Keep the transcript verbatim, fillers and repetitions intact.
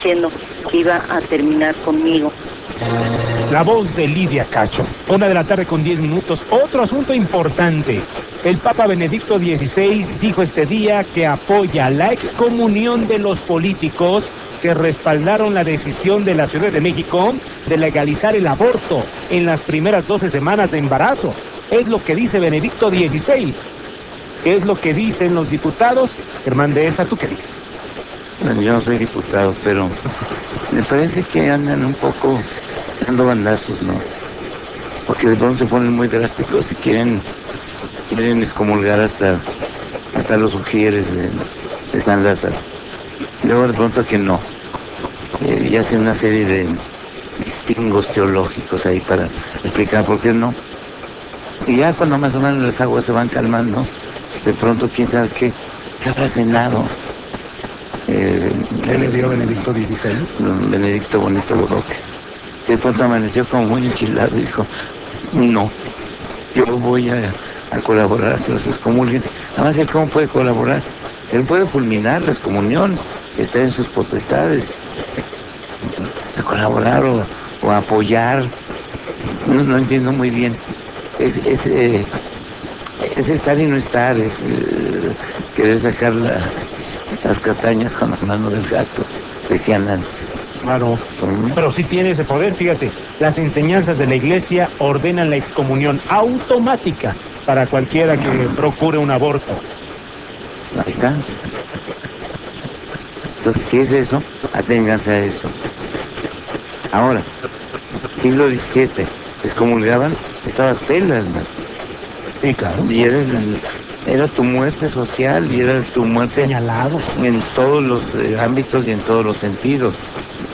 diciendo que iba a terminar conmigo. La voz de Lidia Cacho. Una de la tarde con diez minutos. Otro asunto importante. El Papa Benedicto dieciséis dijo este día que apoya la excomunión de los políticos que respaldaron la decisión de la Ciudad de México de legalizar el aborto en las primeras doce semanas de embarazo. Es lo que dice Benedicto dieciséis. ¿Qué es lo que dicen los diputados? Germán Dehesa, ¿tú qué dices? Bueno, yo no soy diputado, pero me parece que andan un poco dando bandazos, ¿no? Porque de pronto se ponen muy drásticos y quieren, quieren excomulgar hasta, hasta los sugieres de, de San Lázaro. Y luego de pronto que no. Eh, y hacen una serie de distingos teológicos ahí para explicar por qué no. Y ya cuando más o menos las aguas se van calmando, de pronto quién sabe qué, qué habrá cenado. Eh, ¿Qué le dio Benedicto dieciséis? Benedicto Bonito Bodoque. De pronto amaneció como muy enchilado y dijo, no, yo voy a, a colaborar a que los excomulguen. Además, ¿él cómo puede colaborar? Él puede fulminar la excomunión, está en sus potestades. A colaborar o, o apoyar, no, no entiendo muy bien. Es, es, eh, es estar y no estar, es eh, querer sacar la, las castañas con la mano del gato, decían antes. Claro, pero sí tiene ese poder, fíjate. Las enseñanzas de la Iglesia ordenan la excomunión automática para cualquiera que procure un aborto. Ahí está. Entonces, si es eso, aténganse a eso. Ahora, siglo diecisiete, excomulgaban, estabas pelas, ¿no? Sí, claro. Y era, el, era tu muerte social y era tu muerte Señalado en todos los eh, ámbitos y en todos los sentidos.